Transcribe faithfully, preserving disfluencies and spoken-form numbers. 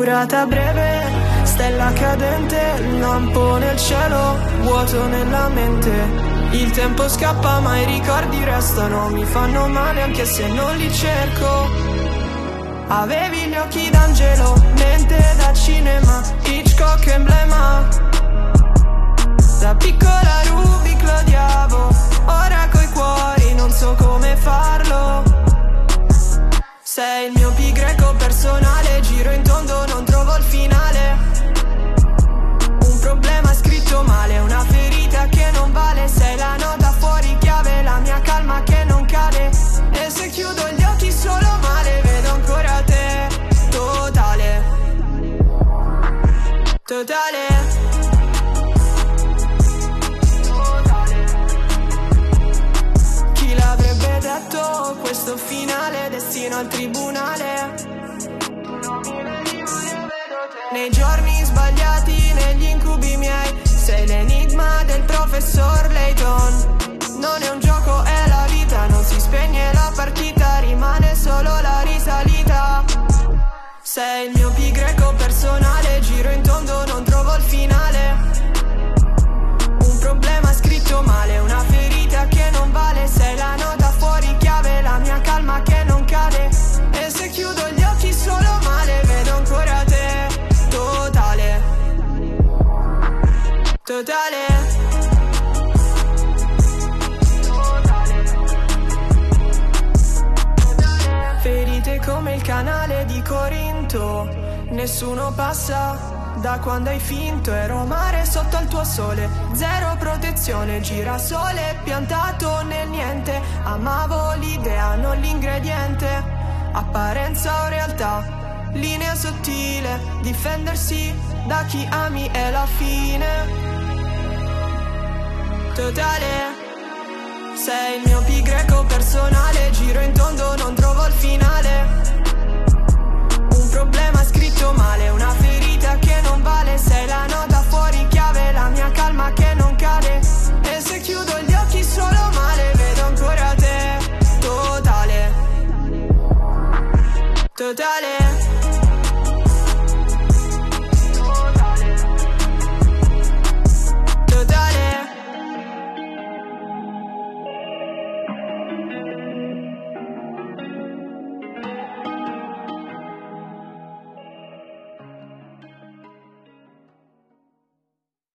durata breve, stella cadente, lampo nel cielo, vuoto nella mente. Il tempo scappa ma i ricordi restano, mi fanno male anche se non li cerco. Avevi gli occhi d'angelo, mente da cinema, Hitchcock emblema. Da piccola Rubik lo odiavo, ora coi cuori non so come farlo. Sei il mio pi greco personale, giro in tondo, non trovo il finale. Un problema scritto male, una ferita che non vale. Sei la nota fuori chiave, la mia calma che non cade. E se chiudo gli occhi solo male, vedo ancora te. Totale, totale, totale. Chi l'avrebbe detto, questo finale, destino al tribunale. Nei giorni sbagliati, negli incubi miei, sei l'enigma del professor Layton. Non è un gioco, è la vita, non si spegne la partita, rimane solo la risalita. Sei il mio pi greco personale, giro in tondo, non trovo il finale. Un problema scritto male, una ferita che non vale. Sei la nota fuori chiave, la mia calma che non cade. E se chiudo gli occhi solo male, vedo ancora te. Totale, totale, totale. Ferite come il canale di Corinto, nessuno passa da quando hai finto. Ero mare sotto al tuo sole, zero protezione, girasole piantato nel niente. Amavo l'idea, non l'ingrediente, apparenza o realtà. Linea sottile, difendersi da chi ami è la fine. Totale, sei il mio pi greco personale, giro in tondo, non trovo il finale. Un problema scritto male, una